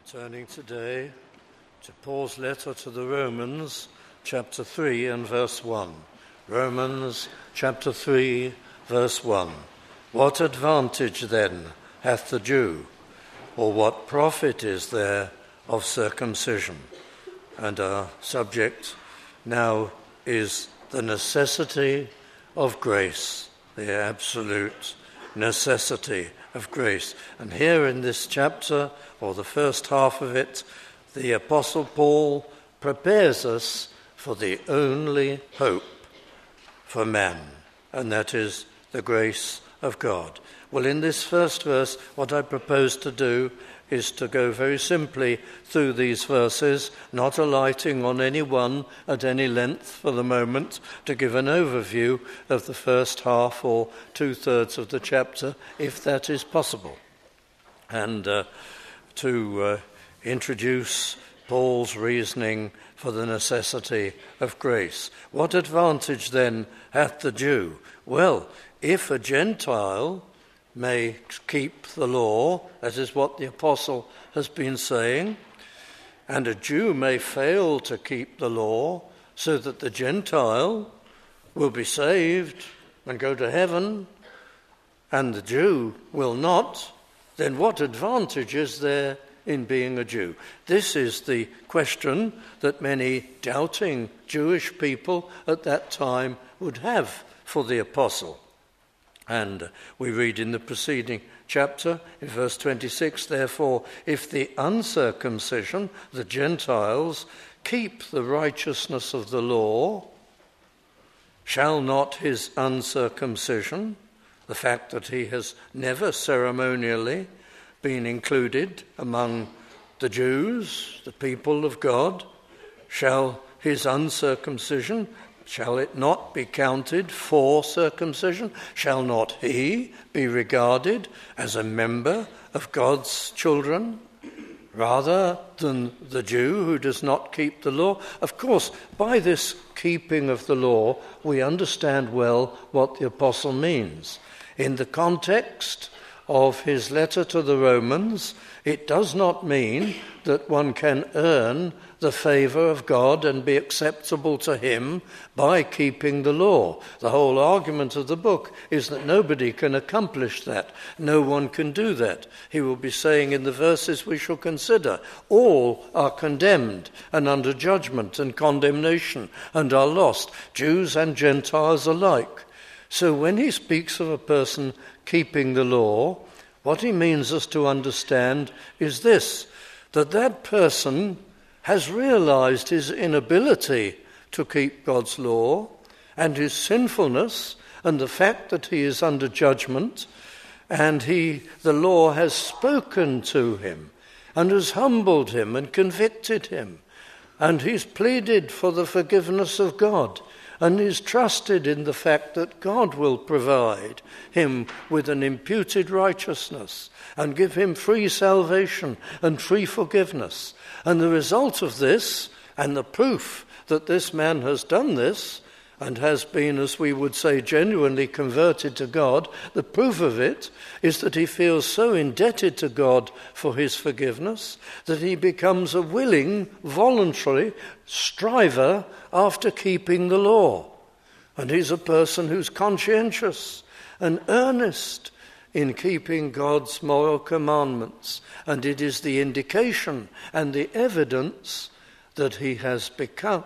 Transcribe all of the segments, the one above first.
Turning today to Paul's letter to the Romans, chapter 3 and verse 1. Romans, chapter 3, verse 1. What advantage then hath the Jew, or what profit is there of circumcision? And our subject now is the necessity of grace, the absolute necessity of grace. And here in this chapter, or the first half of it, the Apostle Paul prepares us for the only hope for man, and that is the grace of God. Well, in this first verse, what I propose to do is to go very simply through these verses, not alighting on any one at any length for the moment, to give an overview of the first half or 2/3 of the chapter, if that is possible, and to introduce Paul's reasoning for the necessity of grace. What advantage then hath the Jew? Well, if a Gentile may keep the law, that is what the apostle has been saying, and a Jew may fail to keep the law, so that the Gentile will be saved and go to heaven, and the Jew will not, then what advantage is there in being a Jew? This is the question that many doubting Jewish people at that time would have for the apostle. And we read in the preceding chapter, in verse 26, therefore, if the uncircumcision, the Gentiles, keep the righteousness of the law, shall not his uncircumcision, the fact that he has never ceremonially been included among the Jews, the people of God, shall his uncircumcision, shall it not be counted for circumcision? Shall not he be regarded as a member of God's children rather than the Jew who does not keep the law? Of course, by this keeping of the law, we understand well what the apostle means. In the context of his letter to the Romans, it does not mean that one can earn the favour of God and be acceptable to him by keeping the law. The whole argument of the book is that nobody can accomplish that. No one can do that. He will be saying in the verses we shall consider, all are condemned and under judgment and condemnation and are lost, Jews and Gentiles alike. So when he speaks of a person keeping the law, what he means us to understand is this, that that person has realized his inability to keep God's law and his sinfulness and the fact that he is under judgment, and the law has spoken to him and has humbled him and convicted him, and he's pleaded for the forgiveness of God, and he's trusted in the fact that God will provide him with an imputed righteousness and give him free salvation and free forgiveness. And the result of this, and the proof that this man has done this, and has been, as we would say, genuinely converted to God, the proof of it is that he feels so indebted to God for his forgiveness that he becomes a willing, voluntary striver after keeping the law. And he's a person who's conscientious and earnest in keeping God's moral commandments. And it is the indication and the evidence that he has become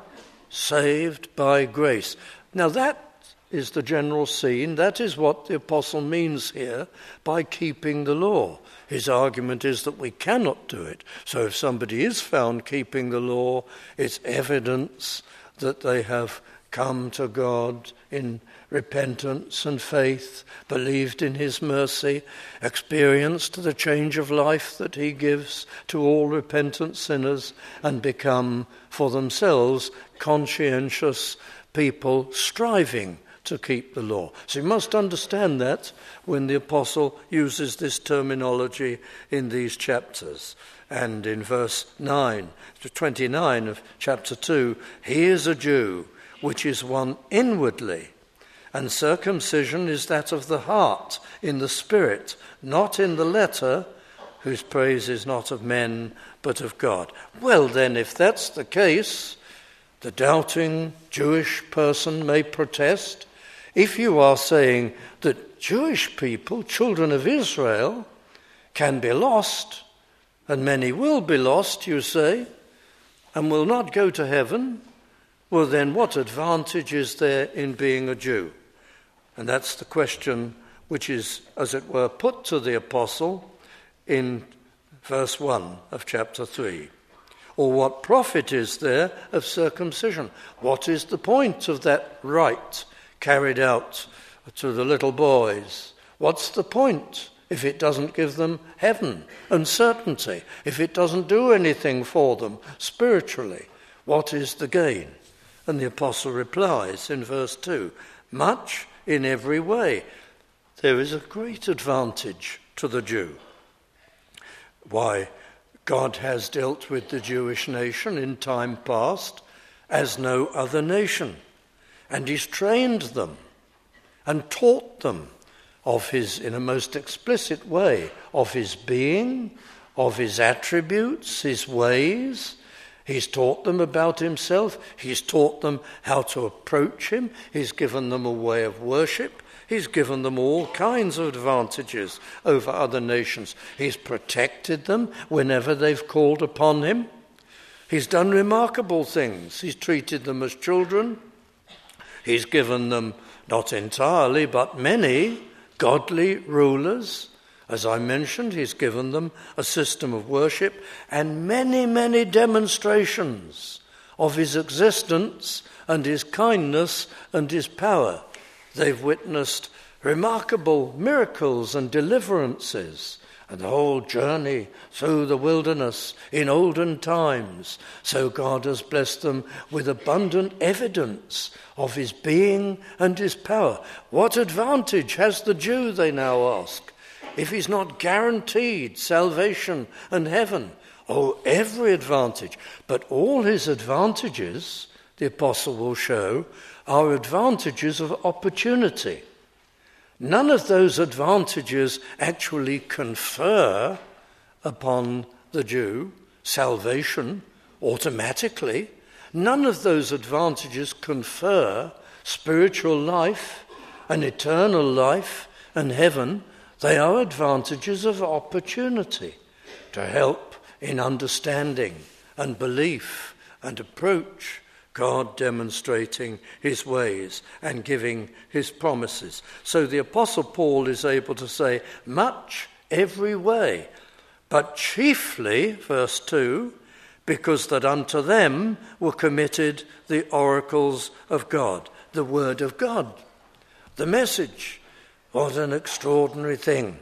saved by grace. Now that is the general scene. That is what the apostle means here by keeping the law. His argument is that we cannot do it. So if somebody is found keeping the law, it's evidence that they have come to God in repentance and faith, believed in his mercy, experienced the change of life that he gives to all repentant sinners, and become for themselves conscientious people striving to keep the law. So you must understand that when the apostle uses this terminology in these chapters. And in verse 9 to 29 of chapter 2, he is a Jew, which is one inwardly, and circumcision is that of the heart, in the spirit, not in the letter, whose praise is not of men but of God. Well then, if that's the case, the doubting Jewish person may protest. If you are saying that Jewish people, children of Israel, can be lost, and many will be lost, you say, and will not go to heaven, well then what advantage is there in being a Jew? And that's the question which is, as it were, put to the apostle in verse 1 of chapter 3. Or what profit is there of circumcision? What is the point of that rite carried out to the little boys? What's the point if it doesn't give them heaven and certainty? If it doesn't do anything for them spiritually, what is the gain? And the apostle replies in verse 2, much in every way. There is a great advantage to the Jew. Why? God has dealt with the Jewish nation in time past as no other nation, and he's trained them and taught them of his, in a most explicit way, of his being, of his attributes, his ways. He's taught them about himself. He's taught them how to approach him. He's given them a way of worship. He's given them all kinds of advantages over other nations. He's protected them whenever they've called upon him. He's done remarkable things. He's treated them as children. He's given them, not entirely, but many godly rulers. As I mentioned, he's given them a system of worship and many, many demonstrations of his existence and his kindness and his power. They've witnessed remarkable miracles and deliverances, and the whole journey through the wilderness in olden times. So God has blessed them with abundant evidence of his being and his power. What advantage has the Jew, they now ask, if he's not guaranteed salvation and heaven? Oh, every advantage. But all his advantages, the apostle will show, are advantages of opportunity. None of those advantages actually confer upon the Jew salvation automatically. None of those advantages confer spiritual life and eternal life and heaven. They are advantages of opportunity to help in understanding and belief and approach God, demonstrating his ways and giving his promises. So the Apostle Paul is able to say, much every way, but chiefly, verse 2, because that unto them were committed the oracles of God, the word of God, the message. What an extraordinary thing.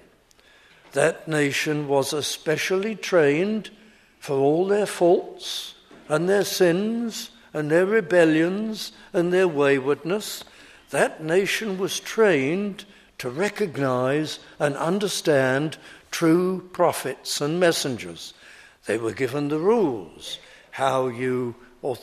That nation was especially trained for all their faults and their sins and their rebellions and their waywardness. That nation was trained to recognize and understand true prophets and messengers. They were given the rules, how you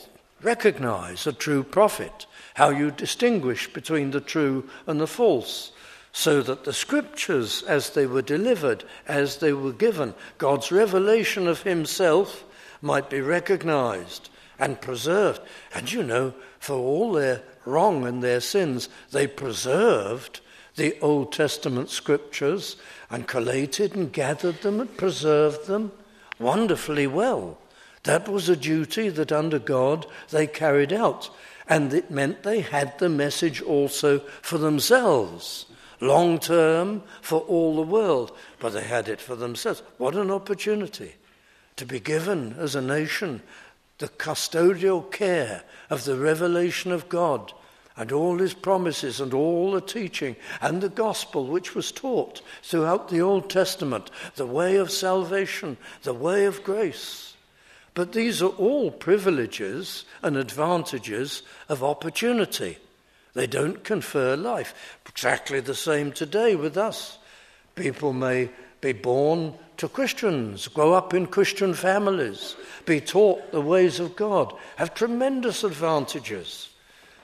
recognize a true prophet, how you distinguish between the true and the false, so that the scriptures, as they were delivered, as they were given, God's revelation of himself might be recognized and preserved. And you know, for all their wrong and their sins, they preserved the Old Testament scriptures and collated and gathered them and preserved them wonderfully well. That was a duty that under God they carried out, and it meant they had the message also for themselves, long term for all the world, but they had it for themselves. What an opportunity to be given as a nation the custodial care of the revelation of God and all his promises and all the teaching and the gospel which was taught throughout the Old Testament, the way of salvation, the way of grace. But these are all privileges and advantages of opportunity. They don't confer life. Exactly the same today with us. People may be born to Christians, grow up in Christian families, be taught the ways of God, have tremendous advantages.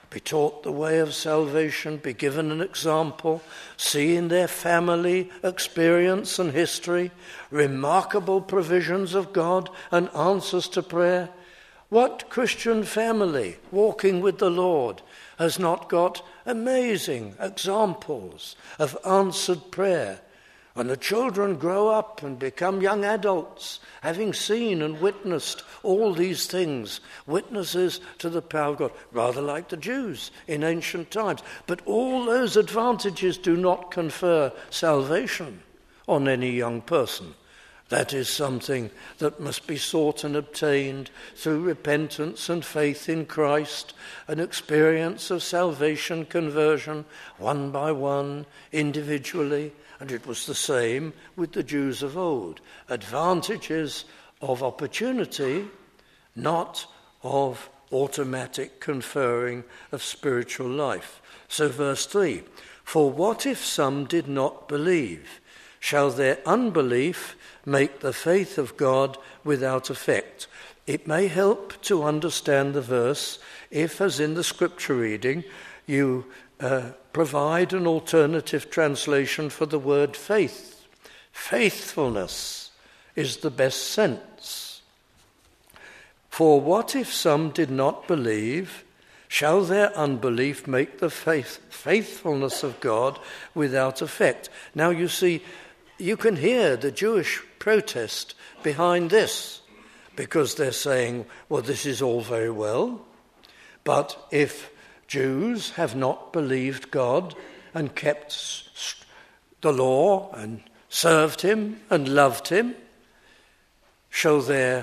be taught the way of salvation, be given an example, see in their family experience and history remarkable provisions of God and answers to prayer. What Christian family walking with the Lord has not got amazing examples of answered prayer? And the children grow up and become young adults, having seen and witnessed all these things, witnesses to the power of God, rather like the Jews in ancient times. But all those advantages do not confer salvation on any young person. That is something that must be sought and obtained through repentance and faith in Christ, an experience of salvation, conversion, one by one, individually. And it was the same with the Jews of old. Advantages of opportunity, not of automatic conferring of spiritual life. So verse 3, for what if some did not believe? Shall their unbelief make the faith of God without effect? It may help to understand the verse if, as in the scripture reading, you provide an alternative translation for the word faith. Faithfulness is the best sense. For what if some did not believe? Shall their unbelief make the faithfulness of God without effect? Now you see, you can hear the Jewish protest behind this, because they're saying, well, this is all very well, but if Jews have not believed God and kept the law and served him and loved him, shall their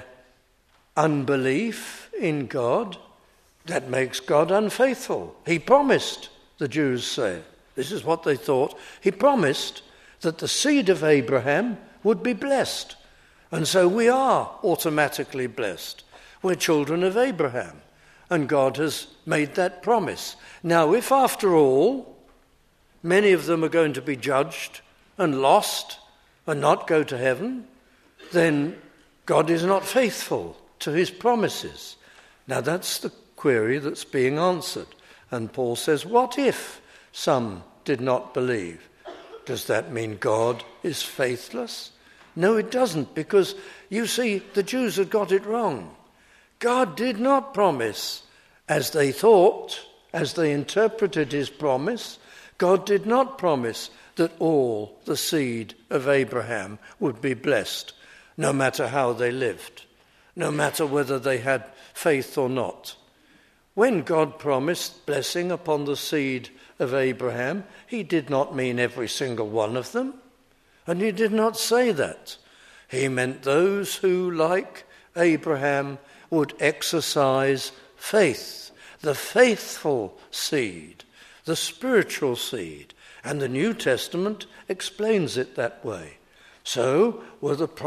unbelief in God, that makes God unfaithful. He promised, the Jews say, this is what they thought, he promised that the seed of Abraham would be blessed. And so we are automatically blessed. We're children of Abraham. And God has made that promise. Now, if after all, many of them are going to be judged and lost and not go to heaven, then God is not faithful to his promises. Now, that's the query that's being answered. And Paul says, what if some did not believe? Does that mean God is faithless? No, it doesn't, because you see, the Jews had got it wrong. God did not promise, as they thought, as they interpreted his promise, God did not promise that all the seed of Abraham would be blessed, no matter how they lived, no matter whether they had faith or not. When God promised blessing upon the seed of Abraham, he did not mean every single one of them, and he did not say that. He meant those who, like Abraham, would exercise faith, the faithful seed, the spiritual seed, and the New Testament explains it that way. So were the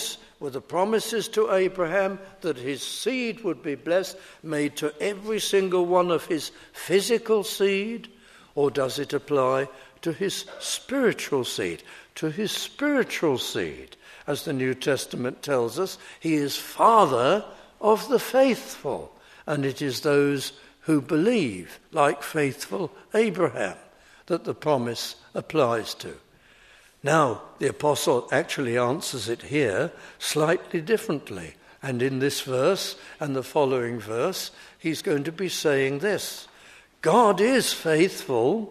promises to Abraham that his seed would be blessed made to every single one of his physical seed, or does it apply to his spiritual seed? To his spiritual seed, as the New Testament tells us, he is father of the faithful, and it is those who believe, like faithful Abraham, that the promise applies to. Now, the apostle actually answers it here slightly differently, and in this verse and the following verse, he's going to be saying this: God is faithful,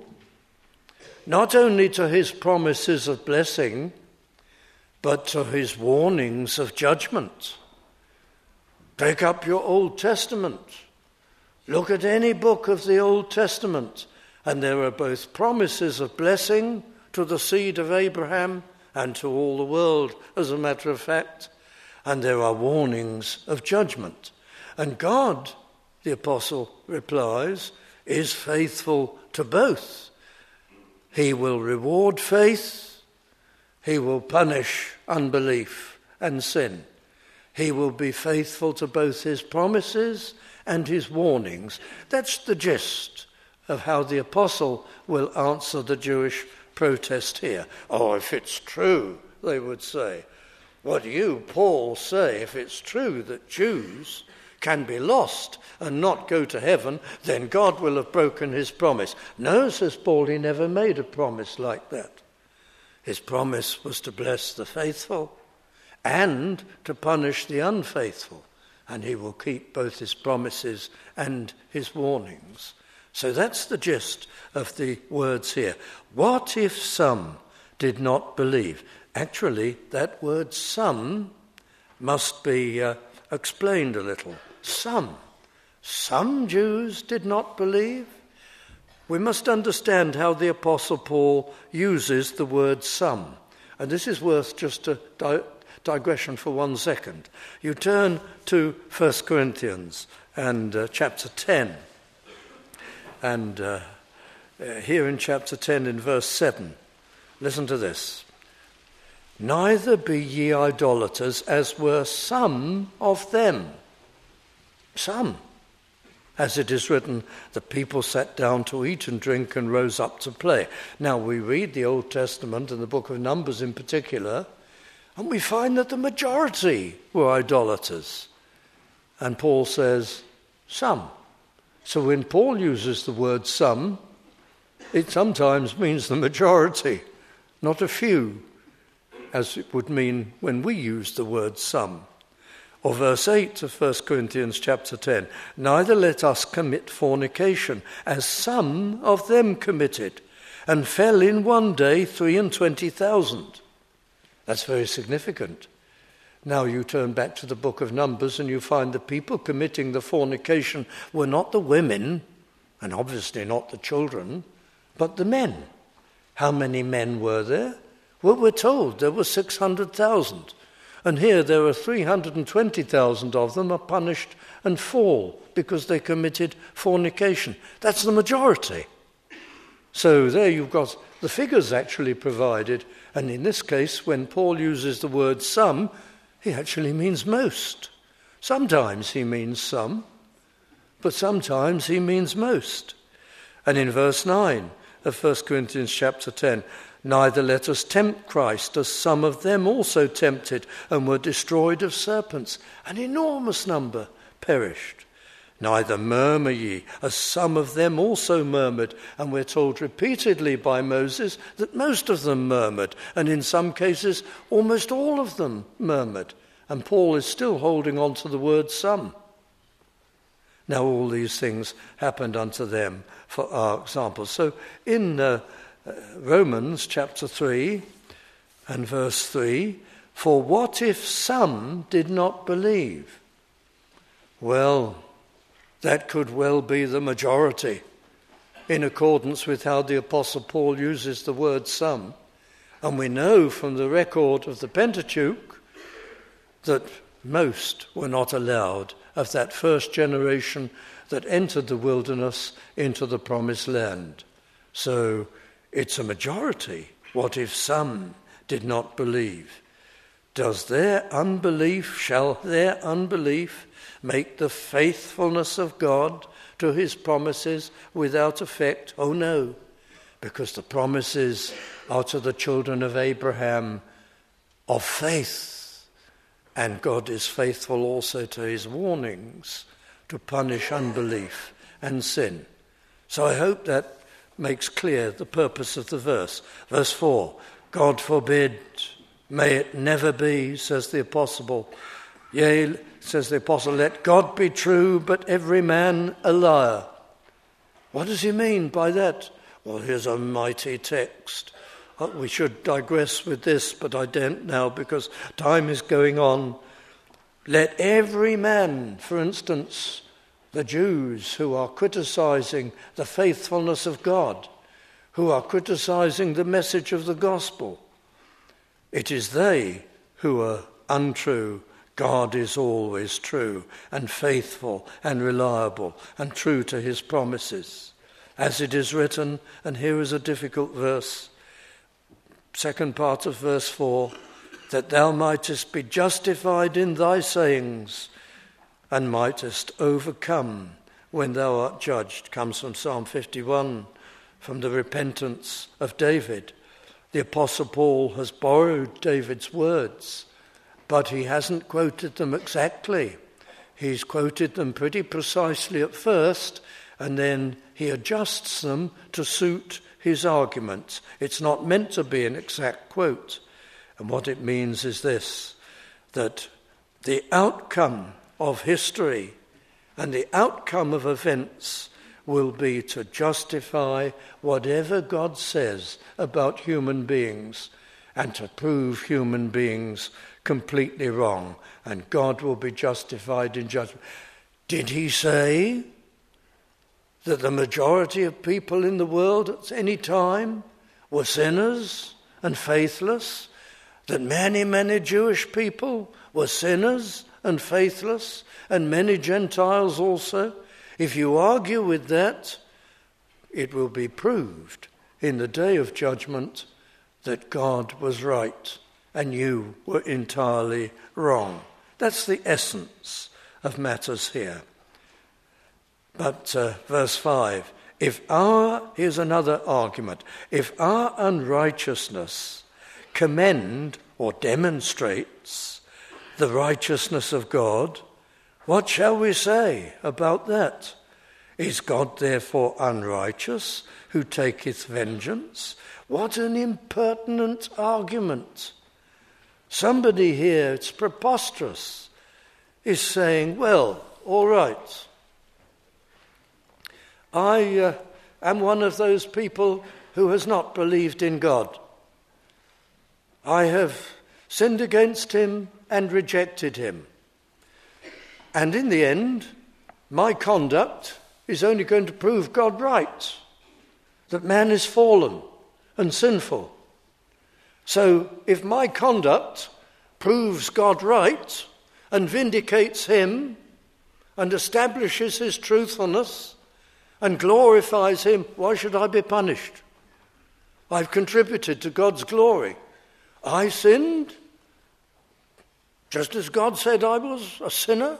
not only to his promises of blessing, but to his warnings of judgment. Take up your Old Testament. Look at any book of the Old Testament, and there are both promises of blessing to the seed of Abraham and to all the world, as a matter of fact, and there are warnings of judgment. And God, the apostle replies, is faithful to both. He will reward faith, he will punish unbelief and sin. He will be faithful to both his promises and his warnings. That's the gist of how the apostle will answer the Jewish protest here. Oh, if it's true, they would say. What do you, Paul, say if it's true that Jews can be lost and not go to heaven, then God will have broken his promise. No, says Paul, he never made a promise like that. His promise was to bless the faithful and to punish the unfaithful, and he will keep both his promises and his warnings. So that's the gist of the words here. What if some did not believe? Actually, that word some must be explained a little. Some Jews did not believe. We must understand how the Apostle Paul uses the word some. And this is worth just a digression for 1 second. You turn to 1 Corinthians and chapter 10. And here in chapter 10 in verse 7, listen to this. Neither be ye idolaters, as were some of them. Some. As it is written, the people sat down to eat and drink and rose up to play. Now we read the Old Testament and the book of Numbers in particular, and we find that the majority were idolaters. And Paul says, some. So when Paul uses the word some, it sometimes means the majority, not a few, as it would mean when we use the word some. Or verse 8 of 1 Corinthians chapter 10, neither let us commit fornication, as some of them committed, and fell in one day 23,000. That's very significant. Now you turn back to the book of Numbers and you find the people committing the fornication were not the women, and obviously not the children, but the men. How many men were there? Well, we're told there were 600,000. And here there are 320,000 of them are punished and fall because they committed fornication. That's the majority. So there you've got the figures actually provided. And in this case, when Paul uses the word some, he actually means most. Sometimes he means some, but sometimes he means most. And in verse 9 of 1 Corinthians chapter 10, neither let us tempt Christ, as some of them also tempted and were destroyed of serpents. An enormous number perished. Neither murmur ye, as some of them also murmured. And we're told repeatedly by Moses that most of them murmured, and in some cases almost all of them murmured. And Paul is still holding on to the word some. Now all these things happened unto them for our example. So in Romans chapter 3 and verse 3, for what if some did not believe? Well, that could well be the majority, in accordance with how the Apostle Paul uses the word some. And we know from the record of the Pentateuch that most were not allowed of that first generation that entered the wilderness into the promised land. So it's a majority. What if some did not believe? Shall their unbelief make the faithfulness of God to his promises without effect? Oh no, because the promises are to the children of Abraham of faith, and God is faithful also to his warnings to punish unbelief and sin. So I hope that makes clear the purpose of the verse. Verse 4, God forbid, may it never be, says the apostle. Yea, says the apostle, let God be true, but every man a liar. What does he mean by that? Well, here's a mighty text. We should digress with this, but I don't now because time is going on. Let every man, for instance, the Jews who are criticizing the faithfulness of God, who are criticizing the message of the gospel, it is they who are untrue. God is always true and faithful and reliable and true to his promises. As it is written, and here is a difficult verse, second part of verse 4, that thou mightest be justified in thy sayings and mightest overcome when thou art judged, comes from Psalm 51, from the repentance of David. The Apostle Paul has borrowed David's words, but he hasn't quoted them exactly. he's quoted them pretty precisely at first, and then he adjusts them to suit his arguments. It's not meant to be an exact quote. And what it means is this, that the outcome of history and the outcome of events will be to justify whatever God says about human beings and to prove human beings completely wrong. And God will be justified in judgment. Did he say that the majority of people in the world at any time were sinners and faithless? That many, many Jewish people were sinners and faithless, and many Gentiles also? If you argue with that, it will be proved in the day of judgment that God was right and you were entirely wrong. That's the essence of matters here. But verse 5, here's another argument. If our unrighteousness commend or demonstrates the righteousness of God, what shall we say about that? Is God therefore unrighteous, who taketh vengeance? What an impertinent argument. Somebody here, it's preposterous, is saying, well, all right, I am one of those people who has not believed in God. I have sinned against him and rejected him. And in the end, my conduct is only going to prove God right, that man is fallen and sinful. So if my conduct proves God right and vindicates him and establishes his truthfulness and glorifies him, why should I be punished? I've contributed to God's glory. I sinned, just as God said I was a sinner.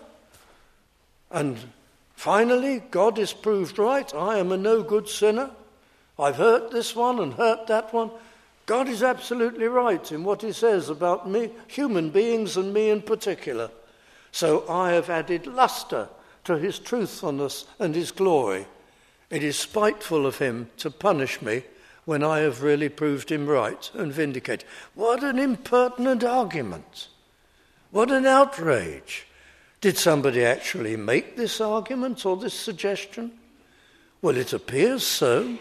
And finally, God is proved right. I am a no-good sinner. I've hurt this one and hurt that one. God is absolutely right in what he says about me, human beings and me in particular. So I have added luster to his truthfulness and his glory. It is spiteful of him to punish me when I have really proved him right and vindicated. What an impertinent argument. What an outrage. Did somebody actually make this argument or this suggestion? Well, it appears so.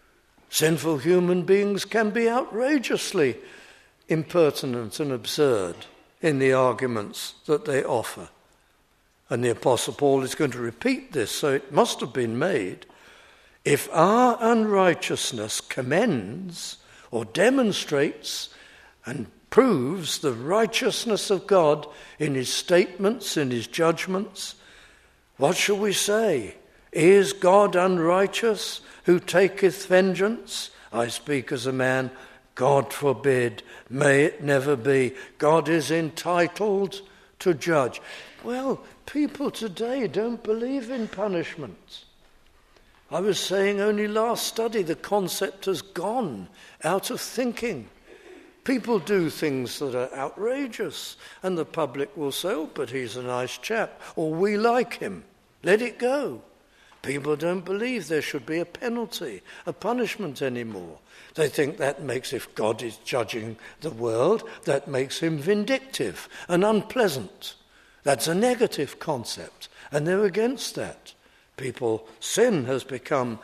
Sinful human beings can be outrageously impertinent and absurd in the arguments that they offer. And the Apostle Paul is going to repeat this, so it must have been made. If our unrighteousness commends or demonstrates and proves the righteousness of God in his statements, in his judgments, what shall we say? Is God unrighteous, who taketh vengeance? I speak as a man. God forbid. May it never be. God is entitled to judge. Well, people today don't believe in punishment. I was saying only last study, the concept has gone out of thinking. People do things that are outrageous, and the public will say, oh, but he's a nice chap, or we like him. Let it go. People don't believe there should be a penalty, a punishment anymore. They think that makes, if God is judging the world, that makes him vindictive and unpleasant. That's a negative concept, and they're against that. Sin has become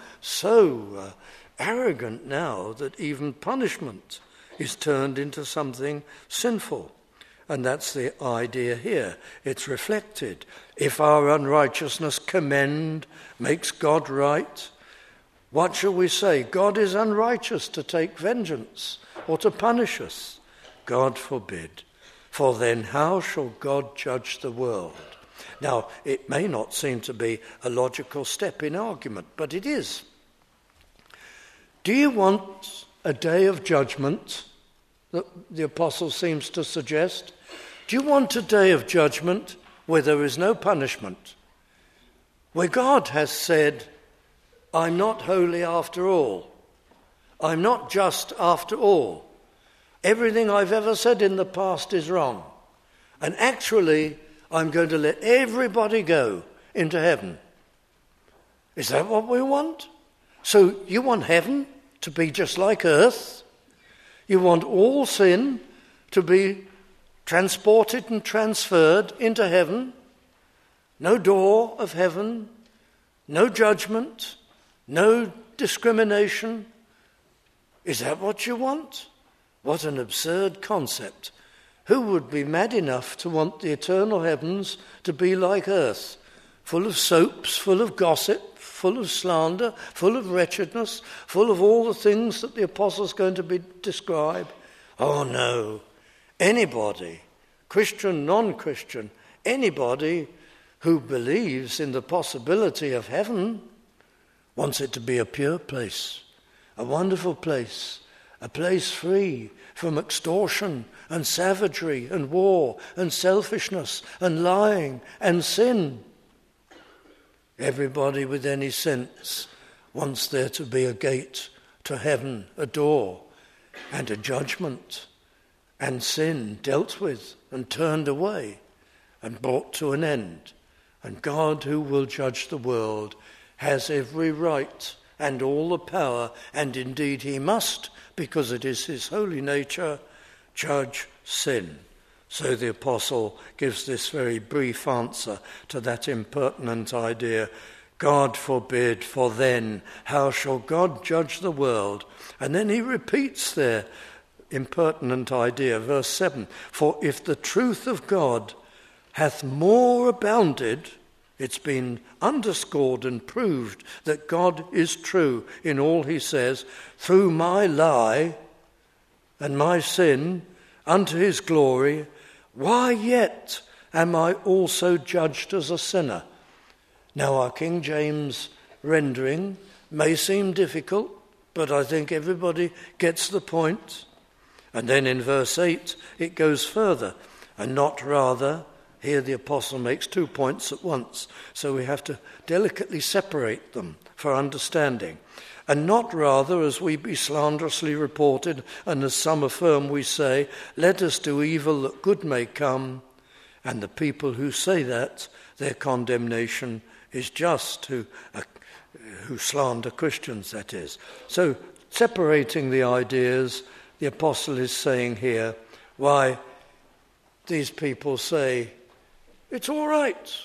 so arrogant now that even punishment is turned into something sinful. And that's the idea here. It's reflected. If our unrighteousness makes God right, what shall we say? God is unrighteous to take vengeance or to punish us. God forbid. For then how shall God judge the world? Now, it may not seem to be a logical step in argument, but it is. Do you want a day of judgment that the apostle seems to suggest? Do you want a day of judgment where there is no punishment? Where God has said, I'm not holy after all. I'm not just after all. Everything I've ever said in the past is wrong. And actually, I'm going to let everybody go into heaven. Is that what we want? So you want heaven to be just like earth? You want all sin to be transported and transferred into heaven? No door of heaven, no judgment, no discrimination. Is that what you want? What an absurd concept. Who would be mad enough to want the eternal heavens to be like earth, full of soaps, full of gossip, full of slander, full of wretchedness, full of all the things that the apostle's going to describe? Oh no. Anybody, Christian, non-Christian, anybody who believes in the possibility of heaven wants it to be a pure place, a wonderful place, a place free from extortion and savagery and war and selfishness and lying and sin. Everybody with any sense wants there to be a gate to heaven, a door, and a judgment, and sin dealt with and turned away and brought to an end. And God, who will judge the world, has every right and all the power, and indeed he must, because it is his holy nature, judge sin. So the apostle gives this very brief answer to that impertinent idea. God forbid, for then how shall God judge the world? And then he repeats their impertinent idea, verse 7. For if the truth of God hath more abounded, it's been underscored and proved that God is true in all he says, through my lie and my sin unto his glory, why yet am I also judged as a sinner? Now our King James rendering may seem difficult, but I think everybody gets the point. And then in verse 8 it goes further, and not rather. Here the apostle makes 2 points at once, so we have to delicately separate them for understanding. And not rather as we be slanderously reported, and as some affirm we say, let us do evil that good may come. And the people who say that, their condemnation is just, who slander Christians, that is. So separating the ideas, the apostle is saying here, why these people say, it's all right.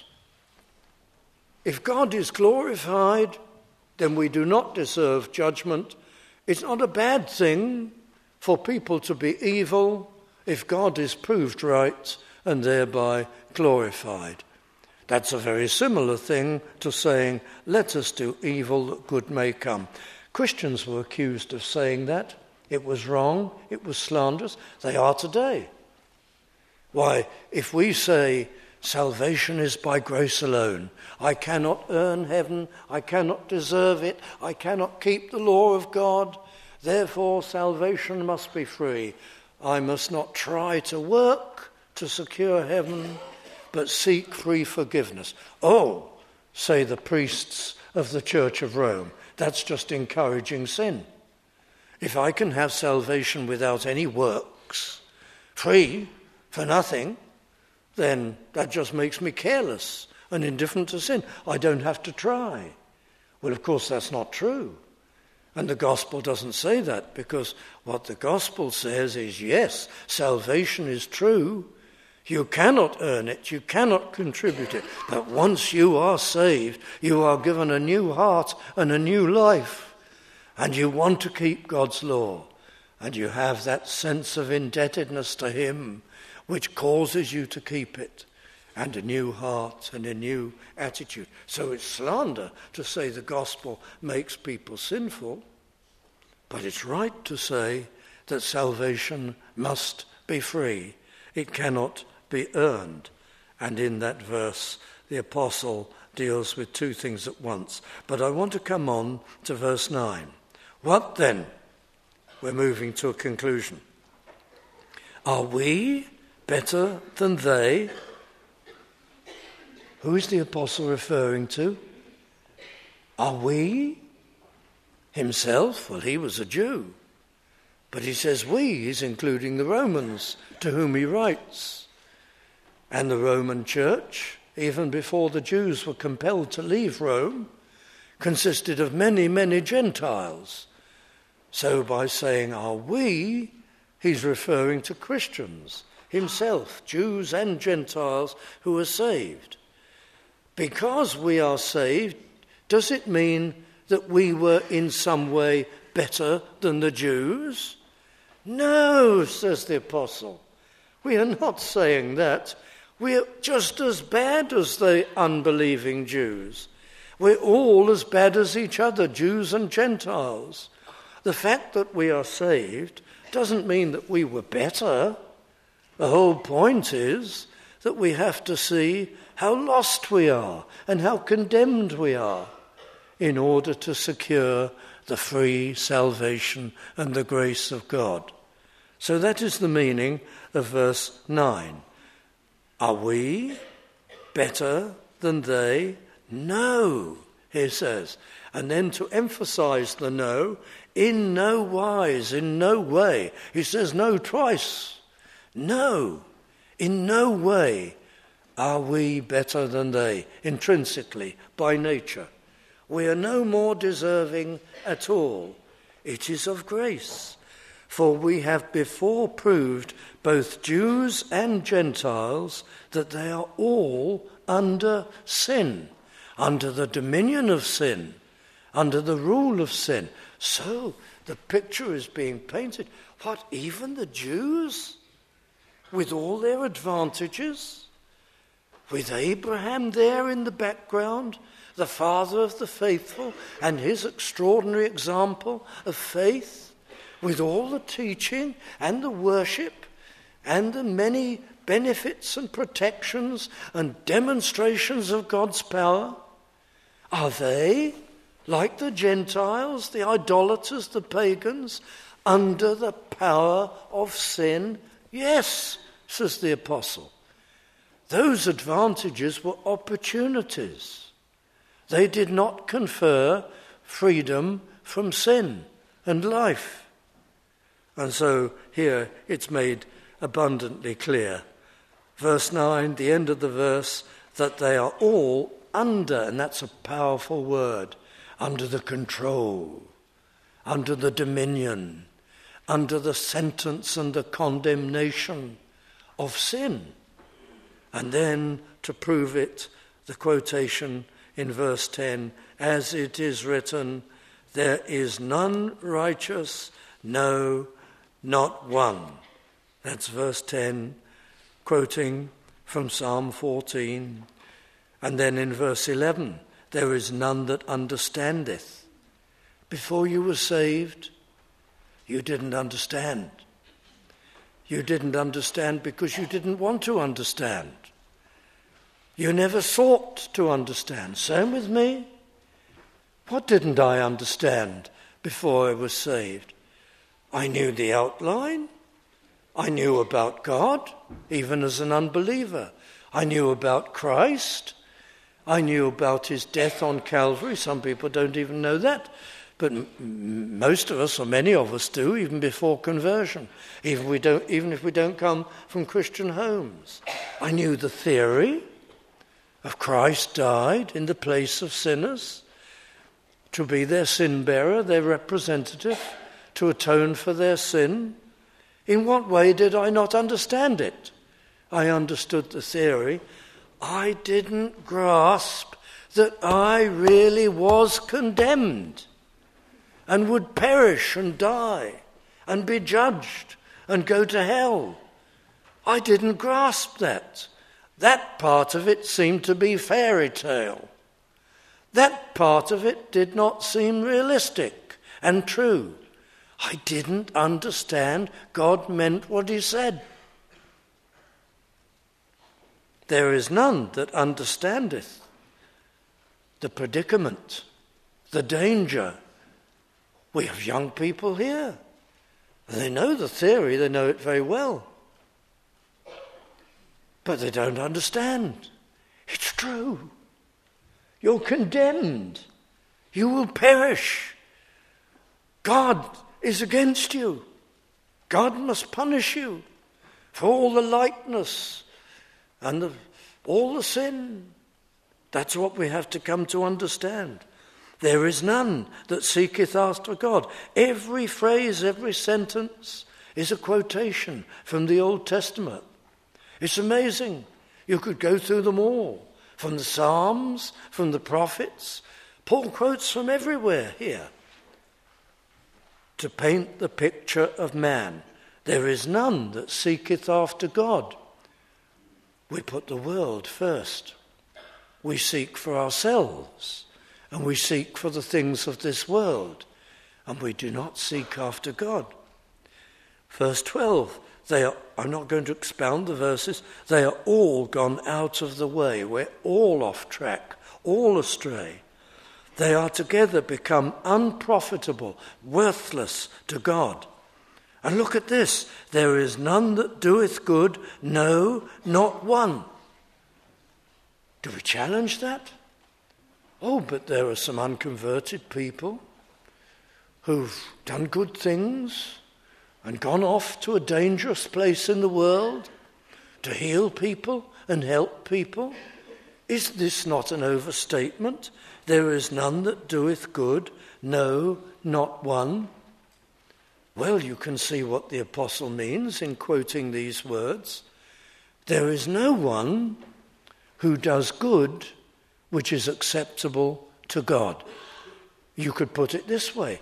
If God is glorified, then we do not deserve judgment. It's not a bad thing for people to be evil if God is proved right and thereby glorified. That's a very similar thing to saying, let us do evil that good may come. Christians were accused of saying that. It was wrong, it was slanderous. They are today. Why, if we say, salvation is by grace alone. I cannot earn heaven. I cannot deserve it. I cannot keep the law of God. Therefore, salvation must be free. I must not try to work to secure heaven, but seek free forgiveness. Oh, say the priests of the Church of Rome, that's just encouraging sin. If I can have salvation without any works, free for nothing, then that just makes me careless and indifferent to sin. I don't have to try. Well, of course, that's not true. And the gospel doesn't say that, because what the gospel says is, yes, salvation is true. You cannot earn it. You cannot contribute it. But once you are saved, you are given a new heart and a new life. And you want to keep God's law. And you have that sense of indebtedness to him, which causes you to keep it, and a new heart and a new attitude. So it's slander to say the gospel makes people sinful, but it's right to say that salvation must be free. It cannot be earned. And in that verse, the apostle deals with two things at once. But I want to come on to verse 9. What then? We're moving to a conclusion. Are we better than they? Who is the apostle referring to? Are we? Himself? Well, he was a Jew. But he says we, he's including the Romans to whom he writes. And the Roman Church, even before the Jews were compelled to leave Rome, consisted of many, many Gentiles. So by saying, are we, he's referring to Christians himself, Jews and Gentiles who are saved. Because we are saved, does it mean that we were in some way better than the Jews? No, says the apostle. We are not saying that. We are just as bad as the unbelieving Jews. We're all as bad as each other, Jews and Gentiles. The fact that we are saved doesn't mean that we were better. The whole point is that we have to see how lost we are and how condemned we are in order to secure the free salvation and the grace of God. So that is the meaning of verse 9. Are we better than they? No, he says. And then to emphasize the no, in no wise, in no way. He says no twice. No, in no way are we better than they, intrinsically, by nature. We are no more deserving at all. It is of grace. For we have before proved, both Jews and Gentiles, that they are all under sin, under the dominion of sin, under the rule of sin. So the picture is being painted. What, even the Jews, with all their advantages, with Abraham there in the background, the father of the faithful, and his extraordinary example of faith, with all the teaching and the worship and the many benefits and protections and demonstrations of God's power, are they, like the Gentiles, the idolaters, the pagans, under the power of sin? Yes, says the apostle. Those advantages were opportunities. They did not confer freedom from sin and life. And so here it's made abundantly clear. Verse 9, the end of the verse, that they are all under, and that's a powerful word, under the control, under the dominion, under the sentence and the condemnation of sin. And then to prove it, the quotation in verse 10, as it is written, there is none righteous, no, not one. That's verse 10, quoting from Psalm 14. And then in verse 11, there is none that understandeth. Before you were saved, you didn't understand. You didn't understand because you didn't want to understand. You never sought to understand. Same with me. What didn't I understand before I was saved? I knew the outline. I knew about God, even as an unbeliever. I knew about Christ. I knew about his death on Calvary. Some people don't even know that. But most of us, or many of us, do, even before conversion, even if we don't come from Christian homes. I knew the theory of Christ died in the place of sinners to be their sin bearer, their representative, to atone for their sin. In what way did I not understand it? I understood the theory. I didn't grasp that I really was condemned and would perish and die and be judged and go to hell. I didn't grasp that. That part of it seemed to be fairy tale. That part of it did not seem realistic and true. I didn't understand God meant what he said. There is none that understandeth the predicament, the danger. We have young people here. They know the theory, they know it very well. But they don't understand. It's true. You're condemned. You will perish. God is against you. God must punish you for all the lightness and all the sin. That's what we have to come to understand. There is none that seeketh after God. Every phrase, every sentence is a quotation from the Old Testament. It's amazing. You could go through them all, from the Psalms, from the prophets. Paul quotes from everywhere here to paint the picture of man. There is none that seeketh after God. We put the world first. We seek for ourselves, and we seek for the things of this world, and we do not seek after God. Verse 12, I'm not going to expound the verses. They are all gone out of the way. We're all off track, all astray. They are together become unprofitable, worthless to God. And look at this. There is none that doeth good, no, not one. Do we challenge that? Oh, but there are some unconverted people who've done good things and gone off to a dangerous place in the world to heal people and help people. Is this not an overstatement? There is none that doeth good, no, not one. Well, you can see what the apostle means in quoting these words. There is no one who does good which is acceptable to God. You could put it this way.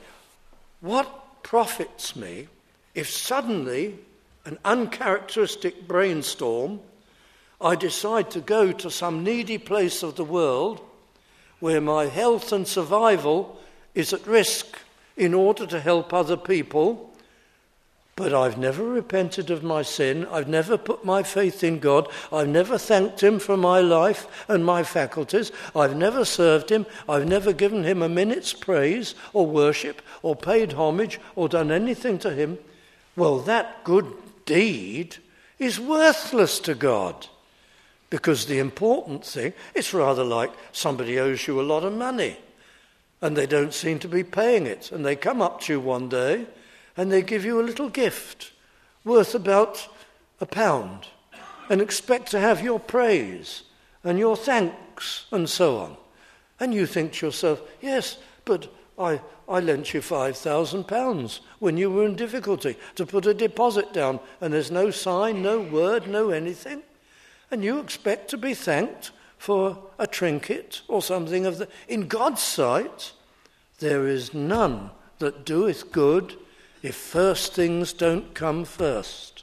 What profits me if suddenly, an uncharacteristic brainstorm, I decide to go to some needy place of the world where my health and survival is at risk in order to help other people, but I've never repented of my sin, I've never put my faith in God, I've never thanked him for my life and my faculties, I've never served him, I've never given him a minute's praise or worship or paid homage or done anything to him. Well, that good deed is worthless to God. Because the important thing, it's rather like somebody owes you a lot of money and they don't seem to be paying it. And they come up to you one day and they give you a little gift worth about £1 and expect to have your praise and your thanks and so on. And you think to yourself, yes, but I lent you £5,000 when you were in difficulty to put a deposit down and there's no sign, no word, no anything. And you expect to be thanked for a trinket or something of the... In God's sight, there is none that doeth good if first things don't come first.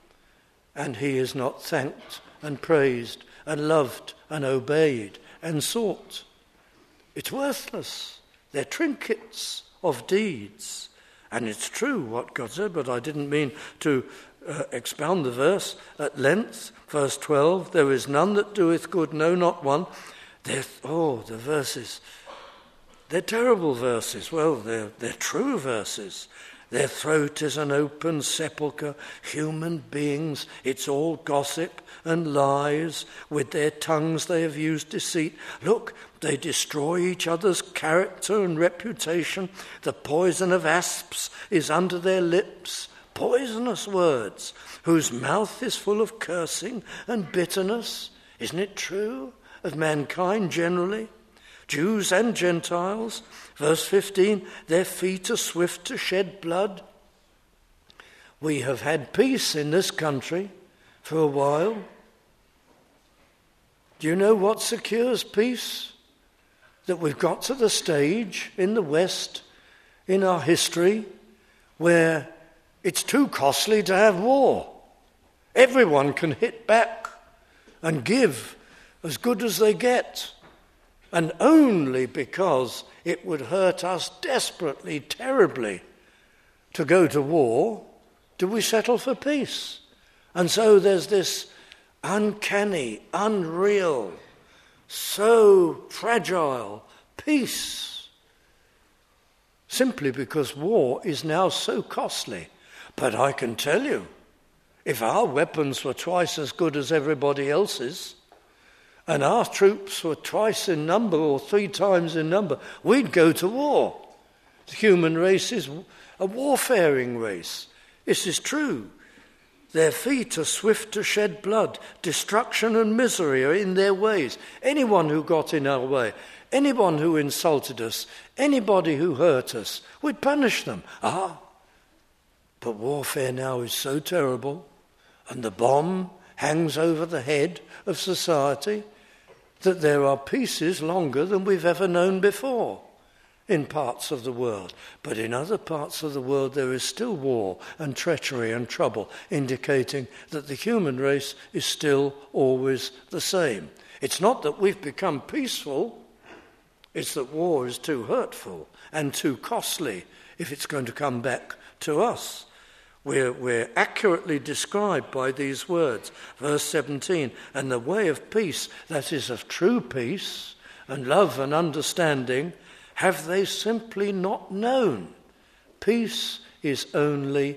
And he is not thanked and praised and loved and obeyed and sought. It's worthless. They're trinkets of deeds. And it's true what God said, but I didn't mean to expound the verse at length. Verse 12, there is none that doeth good, no, not one. The verses. They're terrible verses. Well, they're true verses. Their throat is an open sepulchre. Human beings, it's all gossip and lies. With their tongues they have used deceit. Look, they destroy each other's character and reputation. The poison of asps is under their lips. Poisonous words, whose mouth is full of cursing and bitterness. Isn't it true of mankind generally? Jews and Gentiles. Verse 15, their feet are swift to shed blood. We have had peace in this country for a while. Do you know what secures peace? That we've got to the stage in the West, in our history, where it's too costly to have war. Everyone can hit back and give as good as they get. And only because it would hurt us desperately, terribly, to go to war, do we settle for peace. And so there's this uncanny, unreal, so fragile peace, simply because war is now so costly. But I can tell you, if our weapons were twice as good as everybody else's, and our troops were twice in number or 3 times in number, we'd go to war. The human race is a warfaring race. This is true. Their feet are swift to shed blood. Destruction and misery are in their ways. Anyone who got in our way, anyone who insulted us, anybody who hurt us, we'd punish them. But warfare now is so terrible, and the bomb hangs over the head of society, that there are pieces longer than we've ever known before in parts of the world. But in other parts of the world there is still war and treachery and trouble, indicating that the human race is still always the same. It's not that we've become peaceful, it's that war is too hurtful and too costly if it's going to come back to us. We're accurately described by these words. Verse 17, and the way of peace, that is of true peace and love and understanding, have they simply not known. Peace is only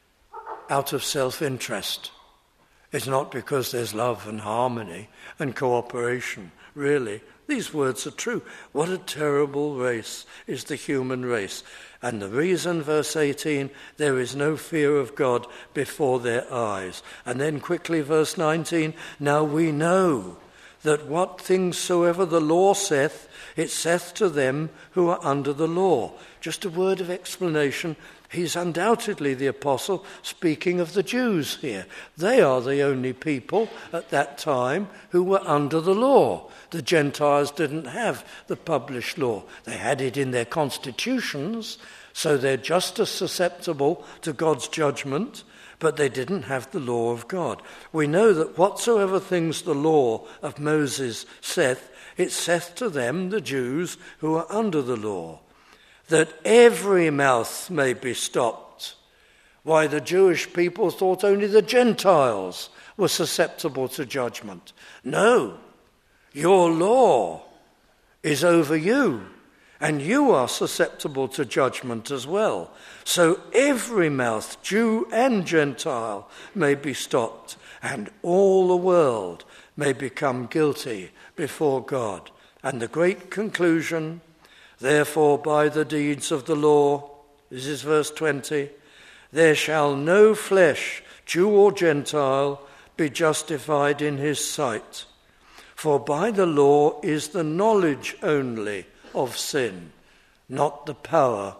out of self-interest. It's not because there's love and harmony and cooperation, really. These words are true. What a terrible race is the human race. And the reason, verse 18, there is no fear of God before their eyes. And then quickly, verse 19, now we know that what things soever the law saith, it saith to them who are under the law. Just a word of explanation. He's undoubtedly the apostle speaking of the Jews here. They are the only people at that time who were under the law. The Gentiles didn't have the published law. They had it in their constitutions, so they're just as susceptible to God's judgment, but they didn't have the law of God. We know that whatsoever things the law of Moses saith, it saith to them, the Jews, who are under the law, that every mouth may be stopped. Why, the Jewish people thought only the Gentiles were susceptible to judgment. No, your law is over you, and you are susceptible to judgment as well. So every mouth, Jew and Gentile, may be stopped, and all the world may become guilty before God. And the great conclusion, therefore, by the deeds of the law, this is verse 20, there shall no flesh, Jew or Gentile, be justified in his sight. For by the law is the knowledge only of sin, not the power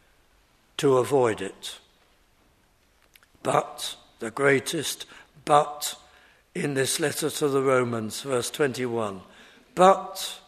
to avoid it. But, the greatest but in this letter to the Romans, verse 21, but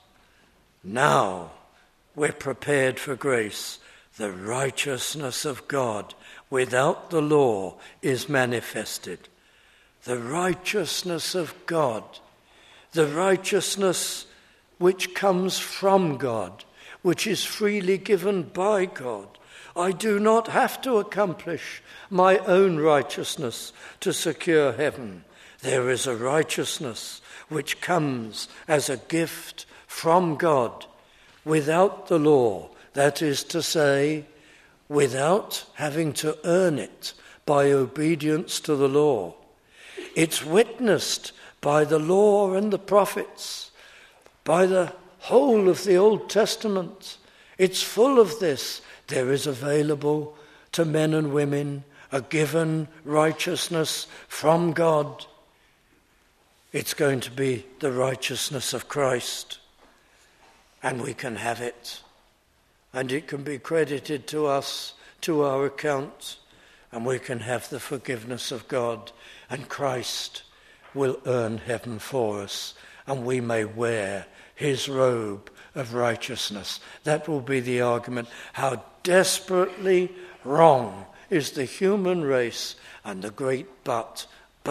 now we're prepared for grace. The righteousness of God without the law is manifested. The righteousness of God, the righteousness which comes from God, which is freely given by God. I do not have to accomplish my own righteousness to secure heaven. There is a righteousness which comes as a gift from God without the law, that is to say, without having to earn it by obedience to the law. It's witnessed by the law and the prophets, by the whole of the Old Testament. It's full of this. There is available to men and women a given righteousness from God. It's going to be the righteousness of Christ, and we can have it, and it can be credited to us, to our account, and we can have the forgiveness of God, and Christ will earn heaven for us, and we may wear his robe of righteousness. That will be the argument. How desperately wrong is the human race, and the great but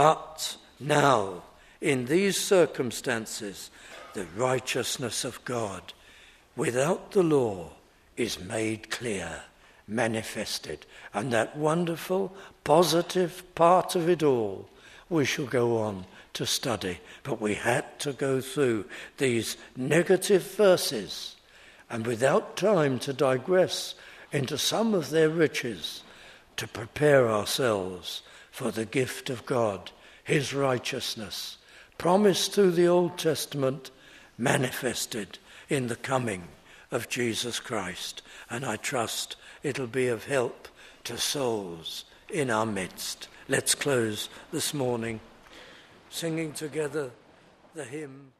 now, in these circumstances, the righteousness of God without the law is made clear, manifested. And that wonderful, positive part of it all we shall go on to study. But we had to go through these negative verses, and without time to digress into some of their riches, to prepare ourselves for the gift of God, his righteousness, promised through the Old Testament, manifested in the coming of Jesus Christ. And I trust it'll be of help to souls in our midst. Let's close this morning singing together the hymn